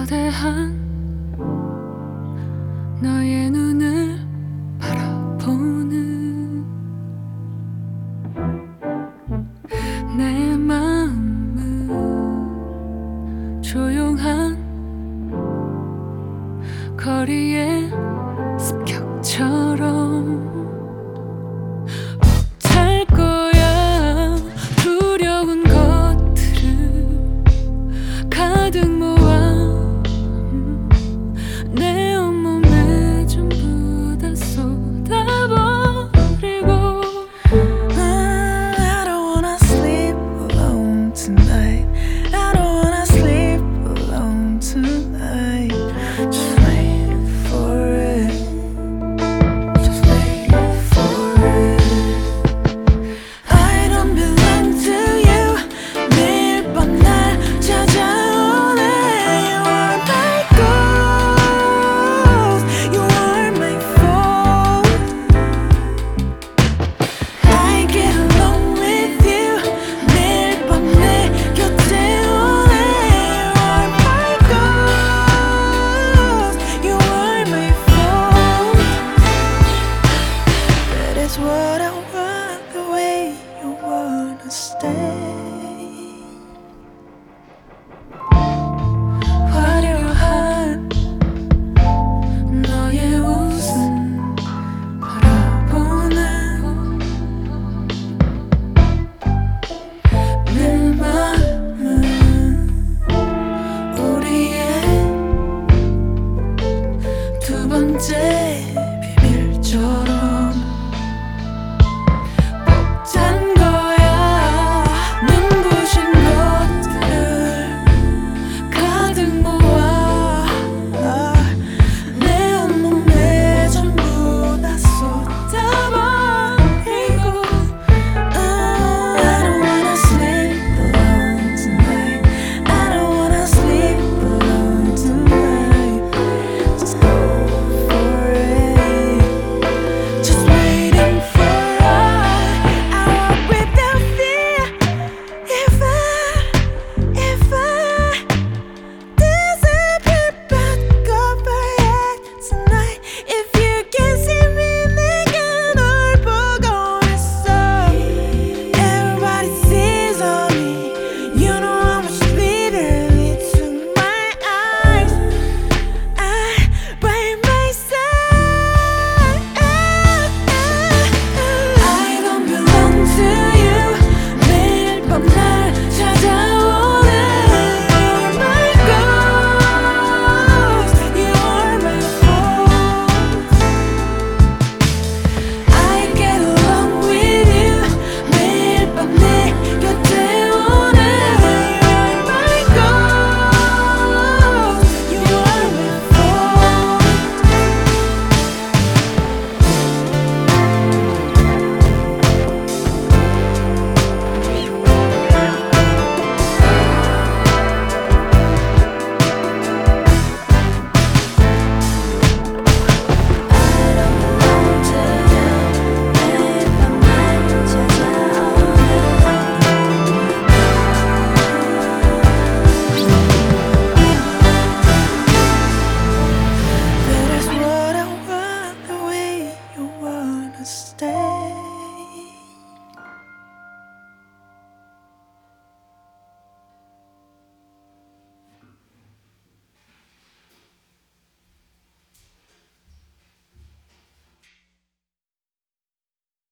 거대한 너의 눈을 바라보는 내 마음은 조용한 거리의 습격처럼 벅찰 거야. 두려운 것들을 가득 모아 내 온몸에 전부 다 쏟아버리고 I don't wanna sleep alone tonight. I don't wanna sleep alone tonight. Just wait for it. Just wait for it. I don't belong to you. 매일 밤 날 찾아오네. You are my ghost. You are my fault. I get along with you. 매일 밤 내 곁에 오네. You are my ghost. You are my fault. That is what I want, the way you wanna stay.